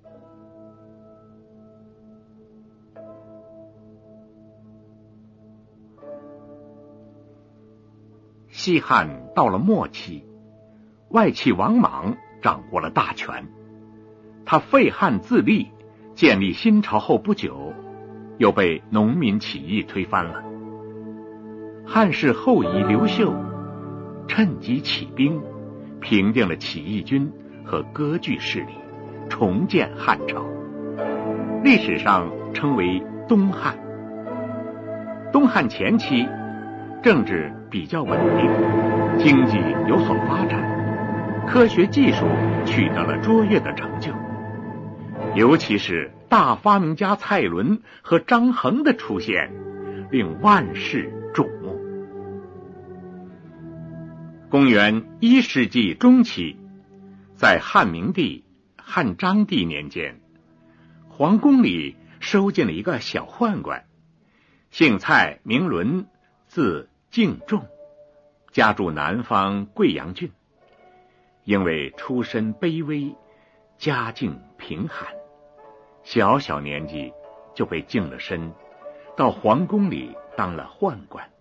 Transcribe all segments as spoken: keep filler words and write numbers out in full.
西汉到了末期，外戚王莽掌握了大权。他废汉自立，建立新朝后不久，又被农民起义推翻了。汉室后裔刘秀趁机起兵，平定了起义军和割据势力，重建汉朝，历史上称为东汉。东汉前期政治比较稳定，经济有所发展，科学技术取得了卓越的成就，尤其是大发明家蔡伦和张衡的出现，令万世瞩目。公元一世纪中期，在汉明帝、汉章帝年间，皇宫里收进了一个小宦官，姓蔡名伦，字敬仲，家住南方贵阳郡。因为出身卑微，家境贫寒，小小年纪就被净了身，到皇宫里当了宦官。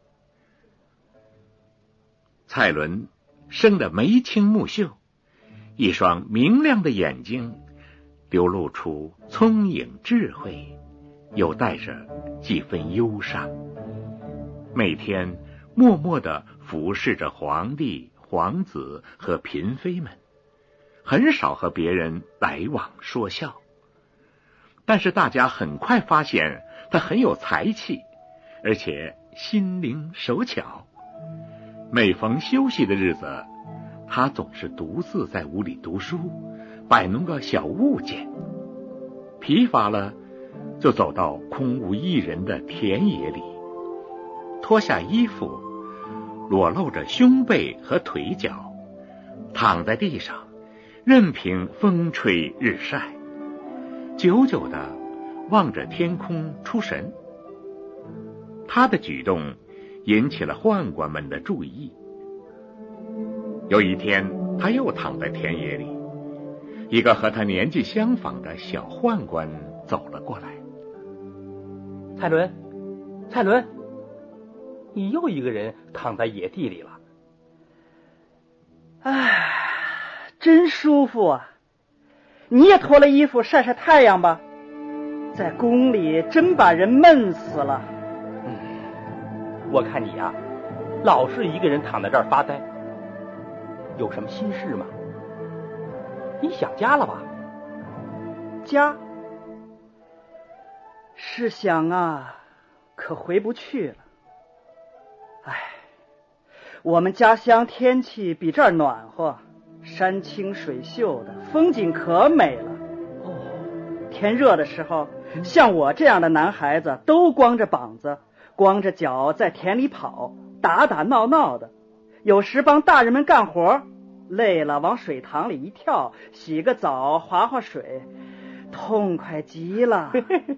蔡伦生得眉清目秀，一双明亮的眼睛流露出聪颖智慧，又带着几分忧伤，每天默默地服侍着皇帝、皇子和嫔妃们，很少和别人来往说笑。但是大家很快发现他很有才气，而且心灵手巧。每逢休息的日子，他总是独自在屋里读书，摆弄个小物件。疲乏了，就走到空无一人的田野里，脱下衣服，裸露着胸背和腿脚，躺在地上，任凭风吹日晒，久久地望着天空出神。他的举动引起了宦官们的注意。有一天，他又躺在田野里，一个和他年纪相仿的小宦官走了过来。 蔡伦，蔡伦，你又一个人躺在野地里了。 唉，真舒服啊！你也脱了衣服晒晒太阳吧，在宫里真把人闷死了。 嗯，我看你呀、啊，老是一个人躺在这儿发呆，有什么心事吗？你想家了吧？ 家是想啊，可回不去了。唉，我们家乡天气比这儿暖和，山清水秀的，风景可美了。哦，天热的时候，像我这样的男孩子都光着膀子，光着脚在田里跑，打打闹闹的。有时帮大人们干活，累了往水塘里一跳，洗个澡，划划水，痛快极了。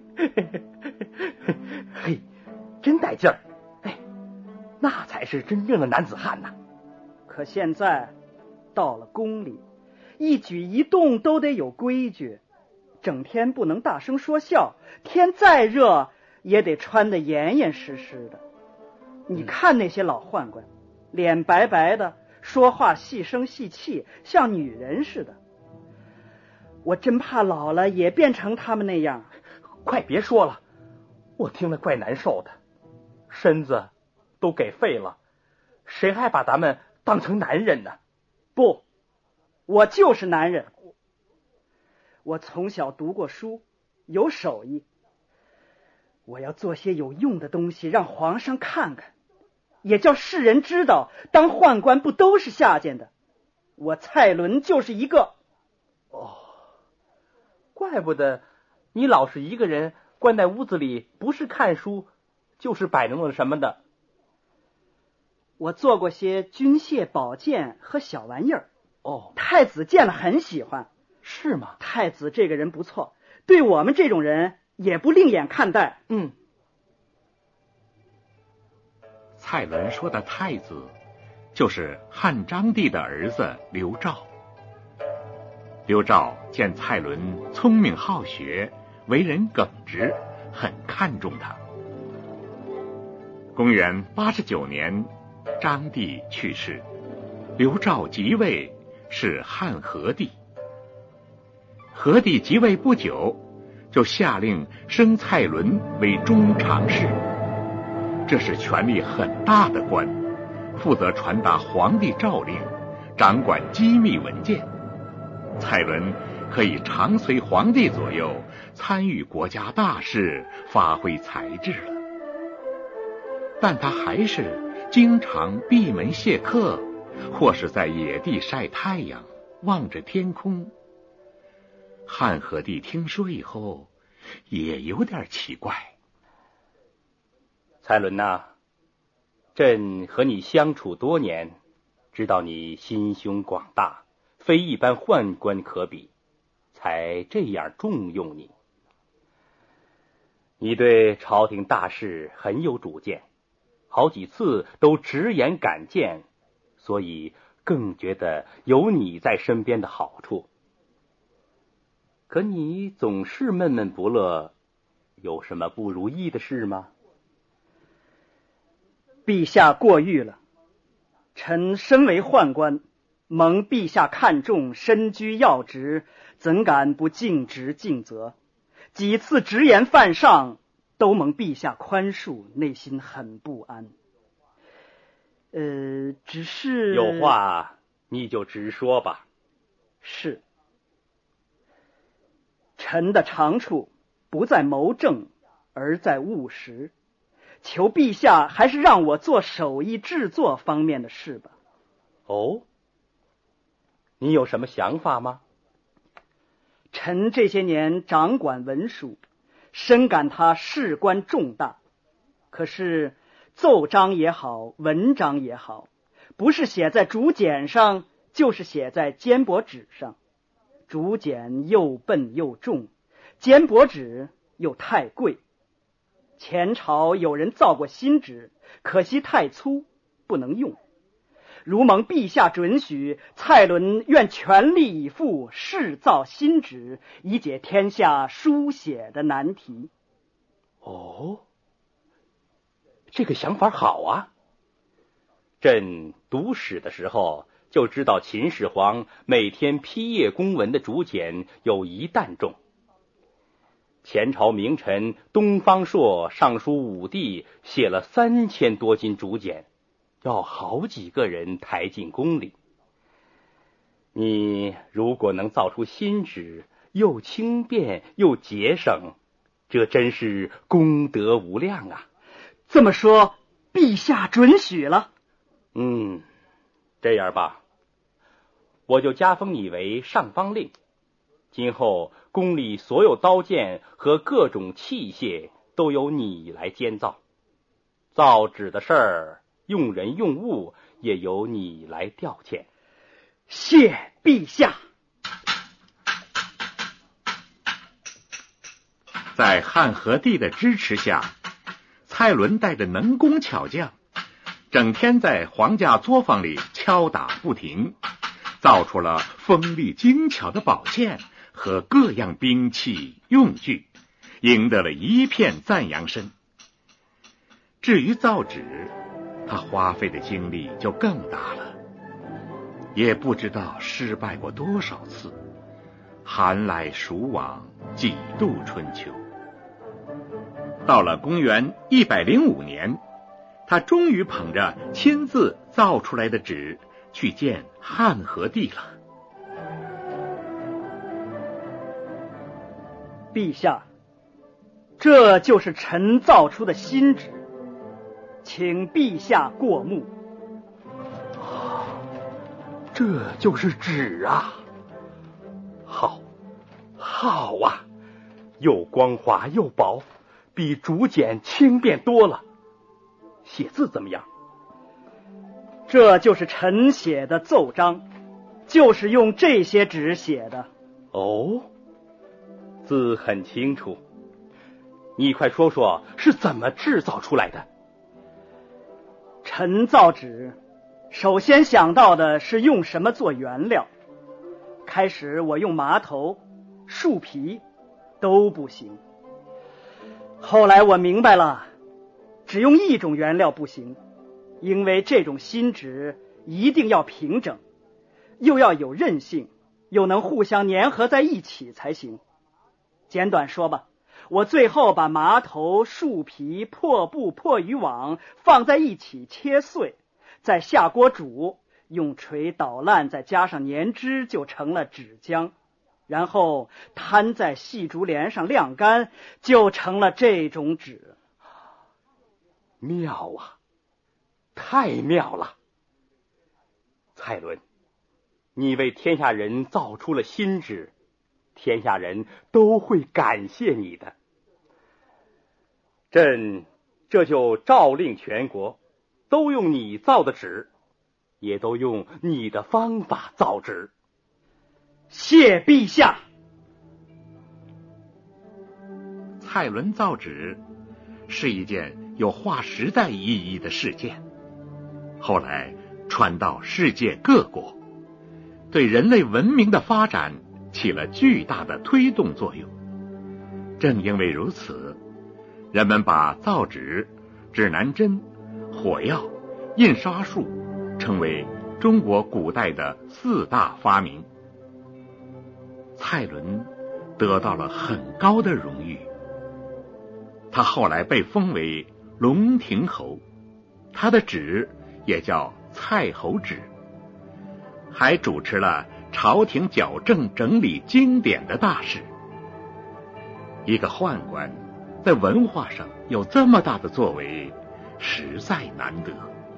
嘿，真带劲儿！哎，那才是真正的男子汉呐。 可现在到了宫里，一举一动都得有规矩，整天不能大声说笑，天再热也得穿得严严实实的。你看那些老宦官，脸白白的，说话细声细气，像女人似的。我真怕老了也变成他们那样。 快别说了，我听了怪难受的，身子都给废了，谁还把咱们当成男人呢？ 不，我就是男人。我从小读过书，有手艺，我要做些有用的东西让皇上看看，也叫世人知道，当宦官不都是下贱的。我蔡伦就是一个。 哦，怪不得你老是一个人关在屋子里，不是看书就是摆弄了什么的。 我做过些军械宝剑和小玩意儿。 哦， 太子见了很喜欢。 是吗？ 太子这个人不错，对我们这种人也不另眼看待。 嗯。 蔡伦说的太子就是汉章帝的儿子刘肇。 刘肇见蔡伦聪明好学，为人耿直，很看重他。公元八十九年，张帝去世，刘肇即位，是汉和帝。和帝即位不久，就下令升蔡伦为中常侍，这是权力很大的官，负责传达皇帝诏令，掌管机密文件。蔡伦可以常随皇帝左右，参与国家大事，发挥才智了。但他还是经常闭门谢客，或是在野地晒太阳，望着天空。汉和帝听说以后，也有点奇怪。 蔡伦呐，朕和你相处多年，知道你心胸广大，非一般宦官可比，才这样重用你。你对朝廷大事很有主见，好几次都直言敢谏，所以更觉得有你在身边的好处。可你总是闷闷不乐，有什么不如意的事吗？ 陛下过誉了，臣身为宦官，蒙陛下看重，身居要职，怎敢不尽职尽责？几次直言犯上，都蒙陛下宽恕，内心很不安。呃，只是有话你就直说吧。 是，臣的长处不在谋政，而在务实，求陛下还是让我做手艺制作方面的事吧。 哦，你有什么想法吗？ 臣这些年掌管文书，深感它事关重大，可是奏章也好，文章也好，不是写在竹简上，就是写在笺帛纸上。竹简又笨又重，笺帛纸又太贵。前朝有人造过新纸，可惜太粗，不能用。如蒙陛下准许，蔡伦愿全力以赴试造新纸，以解天下书写的难题。 哦，这个想法好啊！朕读史的时候就知道，秦始皇每天批阅公文的竹简有一担重。前朝名臣东方朔上书武帝，写了三千多斤竹简，要好几个人抬进宫里。你如果能造出新纸，又轻便又节省，这真是功德无量啊！ 这么说，陛下准许了？ 嗯，这样吧，我就加封你为上方令，今后宫里所有刀剑和各种器械都由你来监造，造纸的事儿，用人用物也由你来调遣。 谢陛下。 在汉和帝的支持下，蔡伦带着能工巧匠，整天在皇家作坊里敲打不停，造出了锋利精巧的宝剑和各样兵器用具，赢得了一片赞扬声。至于造纸，他花费的精力就更大了，也不知道失败过多少次，寒来暑往，几度春秋。到了公元一百零五年，他终于捧着亲自造出来的纸去见汉和帝了。 陛下，这就是臣造出的新纸，请陛下过目。 这就是纸啊！好，好啊，又光滑又薄，比竹简轻便多了。写字怎么样？ 这就是臣写的奏章，就是用这些纸写的。 哦，字很清楚。你快说说是怎么制造出来的？ 臣造纸首先想到的是用什么做原料， 开始我用麻头、树皮都不行，后来我明白了，只用一种原料不行，因为这种新纸一定要平整，又要有韧性，又能互相粘合在一起才行。简短说吧，我最后把麻头、树皮、破布、破渔网放在一起切碎，再下锅煮，用锤捣烂，再加上粘汁，就成了纸浆，然后摊在细竹帘上晾干，就成了这种纸。 妙啊，太妙了！蔡伦，你为天下人造出了新纸，天下人都会感谢你的。朕这就诏令全国，都用你造的纸，也都用你的方法造纸。 谢陛下。 蔡伦造纸是一件有划时代意义的事件，后来传到世界各国，对人类文明的发展起了巨大的推动作用。正因为如此，人们把造纸、指南针、火药、印刷术称为中国古代的四大发明。蔡伦得到了很高的荣誉，他后来被封为龙亭侯，他的纸也叫蔡侯纸，还主持了朝廷矫正整理经典的大事。一个宦官在文化上有这么大的作为，实在难得。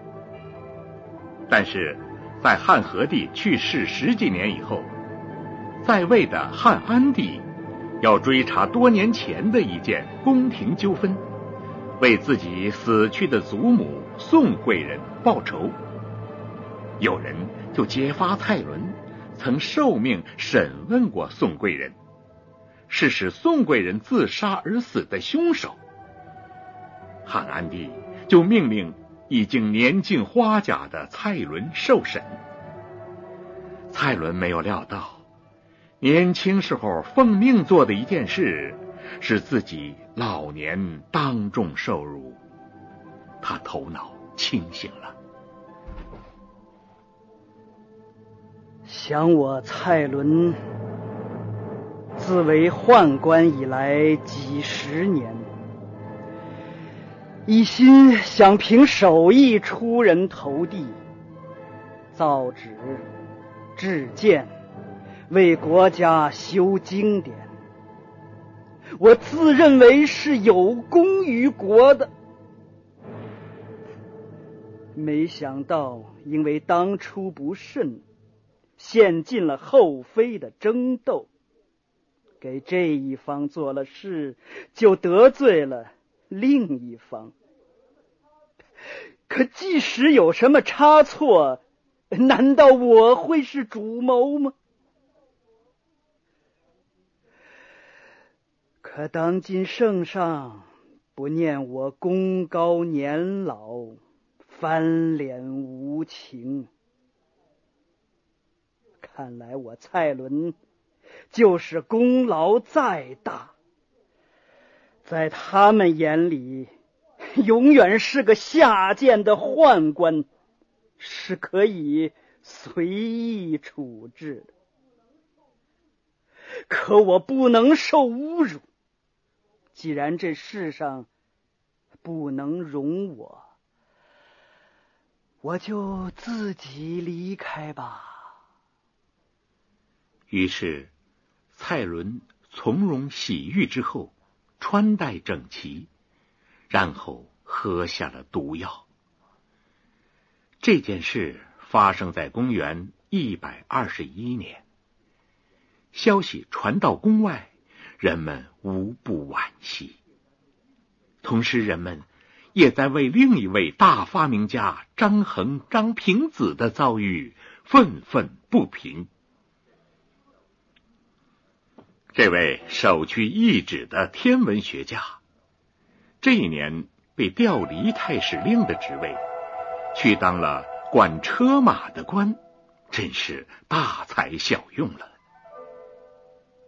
但是在汉和帝去世十几年以后，在位的汉安帝要追查多年前的一件宫廷纠纷，为自己死去的祖母宋贵人报仇。有人就揭发蔡伦曾受命审问过宋贵人，是使宋贵人自杀而死的凶手。汉安帝就命令已经年近花甲的蔡伦受审。蔡伦没有料到，年轻时候奉命做的一件事，使自己老年当众受辱。他头脑清醒了。 想我蔡伦自为宦官以来几十年，一心想凭手艺出人头地，造纸、制剑，为国家修经典，我自认为是有功于国的。没想到因为当初不慎，陷进了后妃的争斗，给这一方做了事，就得罪了另一方。可即使有什么差错，难道我会是主谋吗？可当今圣上不念我功高年老，翻脸无情，看来我蔡伦就是功劳再大，在他们眼里永远是个下贱的宦官，是可以随意处置的。可我不能受侮辱，既然这世上不能容我，我就自己离开吧。 于是蔡伦从容洗浴之后，穿戴整齐，然后喝下了毒药。这件事发生在公元一百二十一年，消息传到宫外，人们无不惋惜。同时人们也在为另一位大发明家张衡、张平子的遭遇愤愤不平。这位首屈一指的天文学家，这一年被调离太史令的职位，去当了管车马的官，真是大材小用了。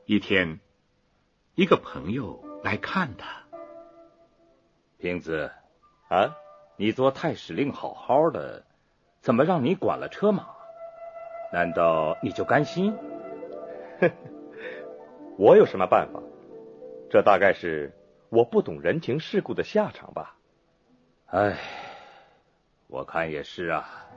一天，一个朋友来看他。 平子啊，你做太史令好好的，怎么让你管了车马？难道你就甘心？ 我有什么办法？这大概是我不懂人情世故的下场吧。 唉，我看也是啊。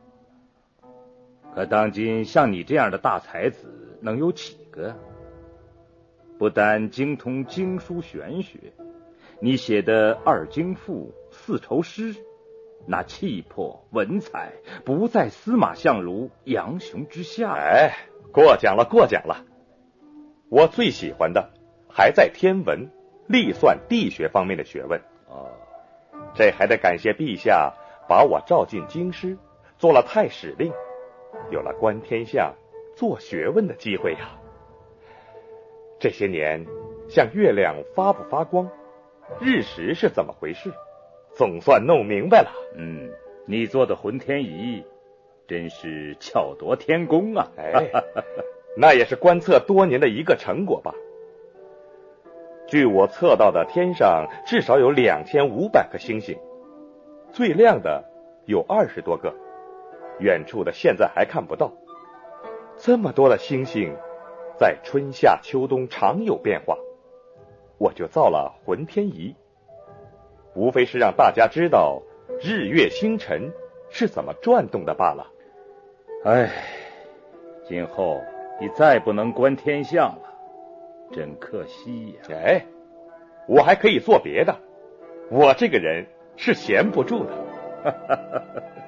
可当今像你这样的大才子能有几个？不但精通经书玄学，你写的二经赋、四愁诗，那气魄文采不在司马相如、杨雄之下。 哎，过奖了，过奖了。我最喜欢的还在天文、历算、地学方面的学问。 哦， 这还得感谢陛下把我召进京师，做了太史令，有了观天象、做学问的机会呀。这些年，像月亮发不发光，日食是怎么回事，总算弄明白了。 嗯，你做的浑天仪真是巧夺天工啊。 哎，那也是观测多年的一个成果吧。据我测到的，天上至少有两千五百颗星星，最亮的有二十多个，远处的现在还看不到。这么多的星星，在春夏秋冬常有变化，我就造了浑天仪，无非是让大家知道日月星辰是怎么转动的罢了。 唉，今后你再不能观天象了，真可惜呀。 哎，我还可以做别的，我这个人是闲不住的。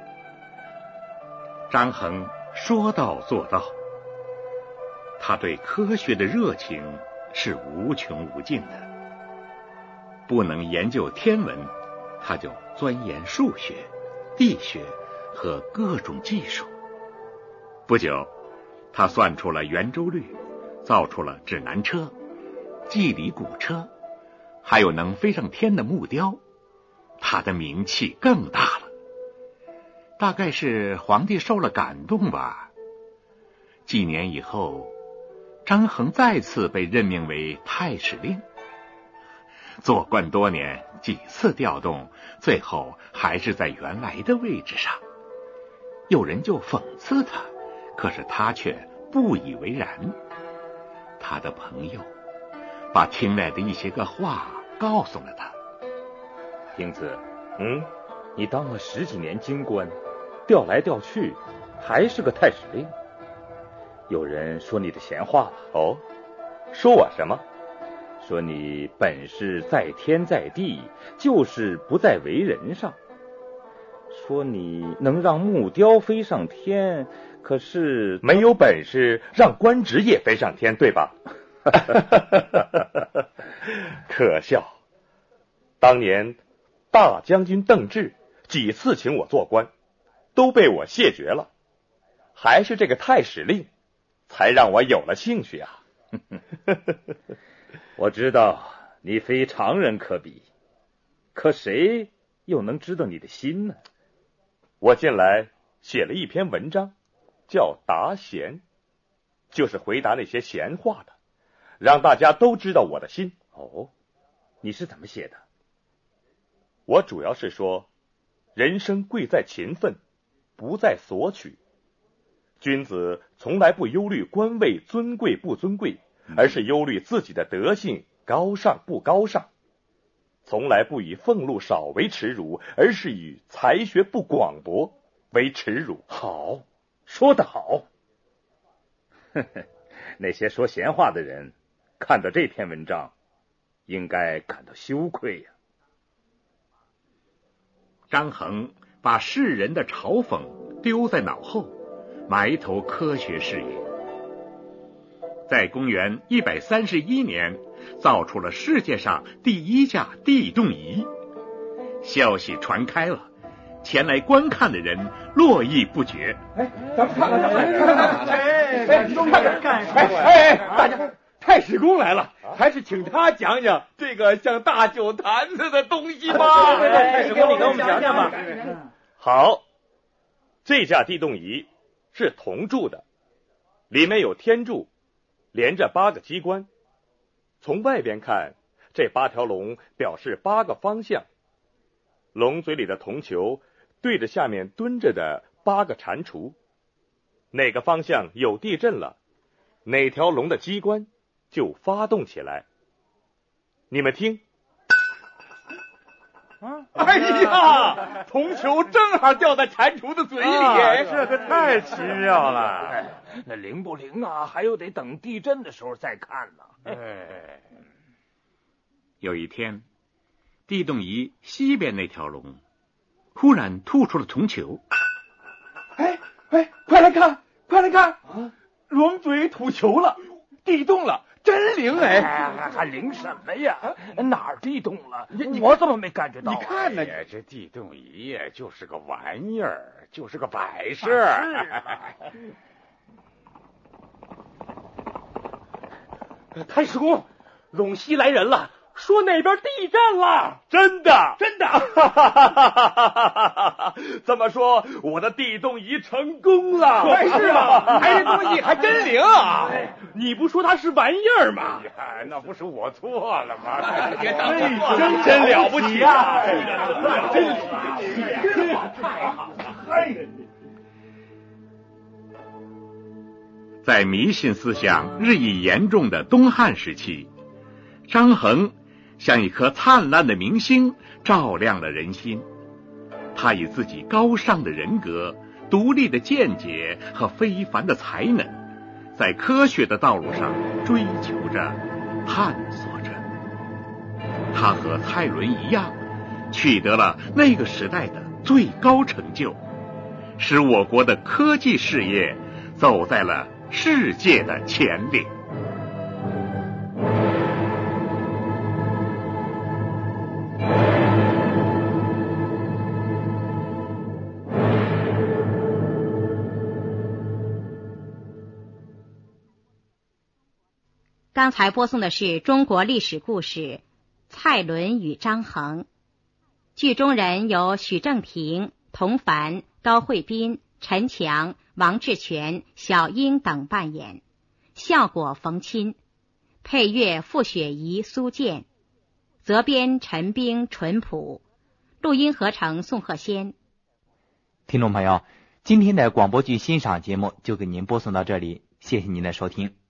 张衡说到做到，他对科学的热情是无穷无尽的。不能研究天文，他就钻研数学、地学和各种技术。不久，他算出了圆周率，造出了指南车、蓟里古车，还有能飞上天的木雕。他的名气更大了，大概是皇帝受了感动吧。几年以后，张衡再次被任命为太史令。做官多年，几次调动，最后还是在原来的位置上。有人就讽刺他，可是他却不以为然。他的朋友把听来的一些个话告诉了他。 平子， 嗯， 你当了十几年京官，调来调去还是个太史令。有人说你的闲话了。 哦，说我什么？ 说你本事在天在地，就是不在为人上。说你能让木雕飞上天，可是没有本事让官职也飞上天，对吧？可笑！当年大将军邓芝几次请我做官，都被我谢绝了，还是这个太史令才让我有了兴趣啊。 我知道你非常人可比，可谁又能知道你的心呢？ 我近来写了一篇文章，叫答闲，就是回答那些闲话的，让大家都知道我的心。 哦，你是怎么写的？ 我主要是说，人生贵在勤奋，不在索取。君子从来不忧虑官位尊贵不尊贵，而是忧虑自己的德性高尚不高尚。从来不以俸禄少为耻辱，而是以才学不广博为耻辱。 好，说得好。呵呵，那些说闲话的人看到这篇文章，应该感到羞愧呀。 张衡把世人的嘲讽丢在脑后，埋头科学事业。在公元一百三十一年，造出了世界上第一架地动仪。消息传开了，前来观看的人络绎不绝。 哎，咱们看看，看看，看看，哎，哎，你看看，干什么？哎哎，大家，太史公来了，还是请他讲讲这个像大酒坛子的东西吧。 太史公，你给我们讲讲吧。 好，这架地动仪是铜铸的，里面有天柱、 连着八个机关。从外边看，这八条龙表示八个方向。龙嘴里的铜球对着下面蹲着的八个蟾蜍，哪个方向有地震了，哪条龙的机关就发动起来。你们听， 啊！哎呀，铜球正好掉在蟾蜍的嘴里， 啊、这可太奇妙了。 哎、那灵不灵啊？还有得等地震的时候再看呢。 哎，有一天，地动仪西边那条龙忽然吐出了铜球。 哎哎，快来看，快来看！啊，龙嘴吐球了，地动了。真灵哎！ 哎，还灵什么呀？哪儿地动了？我怎么没感觉到、啊？ 你看呢、 哎，这地动仪就是个玩意儿，就是个摆设。 太史公，陇西来人了，说那边地震了。 真的， 真的！ 这么说，我的地动仪成功了。 是啊，哎，这东西还真灵啊！ 哎，你不说它是玩意儿吗？ 哎，那不是我错了吗？ 别当真真了不起啊！ 真太好了！嘿。 在迷信思想日益严重的东汉时期，张衡像一颗灿烂的明星，照亮了人心。他以自己高尚的人格、独立的见解和非凡的才能，在科学的道路上追求着、探索着。他和蔡伦一样，取得了那个时代的最高成就，使我国的科技事业走在了世界的前列。 刚才播送的是中国历史故事《蔡伦与张衡》，剧中人有许正廷、童凡、高慧斌、陈强、王志全、小英等扮演，效果冯钦，配乐傅雪怡、苏建，责编陈冰、淳朴，录音合成宋鹤仙。 听众朋友，今天的广播剧欣赏节目就给您播送到这里，谢谢您的收听。